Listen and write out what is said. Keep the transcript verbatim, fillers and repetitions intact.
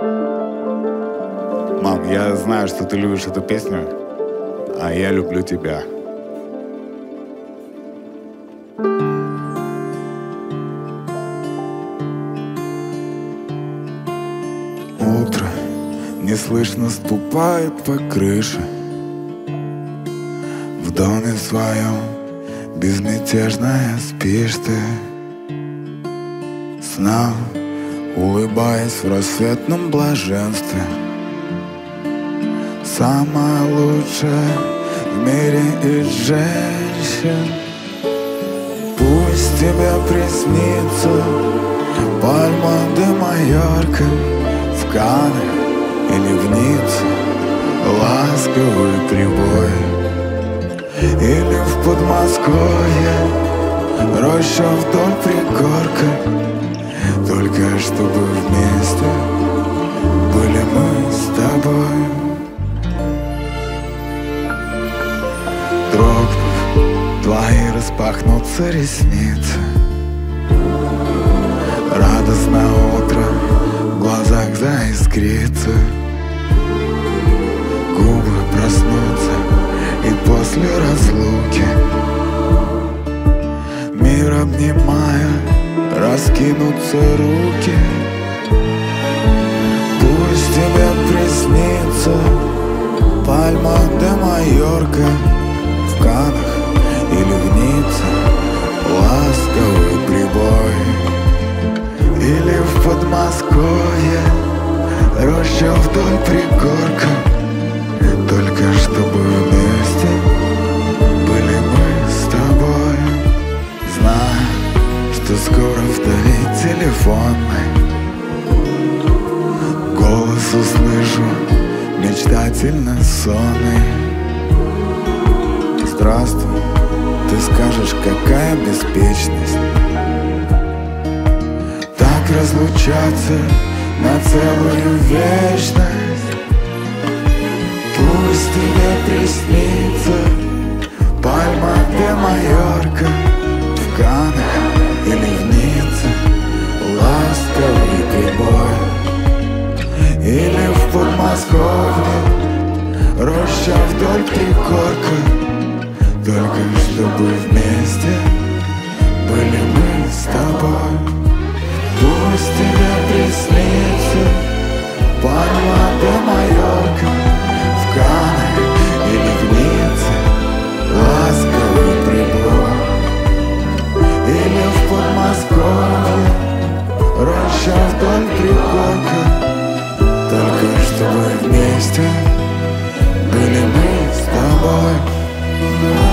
Мам, я знаю, что ты любишь эту песню, а я люблю тебя. Утро неслышно ступает по крыше. В доме своем безмятежная спишь ты, сном улыбаясь в рассветном блаженстве. Самая лучшая в мире из женщин. Пусть тебе приснится Пальма де Майорка в Каннах или в Ницце, ласковый прибой, или в Подмосковье роща вдоль пригорка. Только чтобы вместе были мы с тобой. Дрогнув, твои распахнутся ресницы. Радостно утро в глазах заискрится. Губы проснутся и после разлуки, мир обнимая, раскинутся руки. Пусть тебе приснится Пальма де Майорка в Каннах или в Ницце, ласковый прибой, или в Подмосковье роща вдоль пригорка. Только чтобы вместе были мы с тобой. Знаю, что скоро вдали телефонный голос услышу, мечтательно сонный. Здравствуй, ты скажешь, какая беспечность так разлучаться на целую вечность. Пусть тебе приснится Пальма де Майорка в Каннах или в Ницце, ласковый прибой, или в Подмосковье роща вдоль пригорка. Только чтобы вместе были мы с тобой. Пусть тебе приснится Пальма де Майорка в Каннах или в Ницце, ласковый прибой, или в Подмосковье роща вдоль пригорка. Только чтобы вместе были мы с тобой.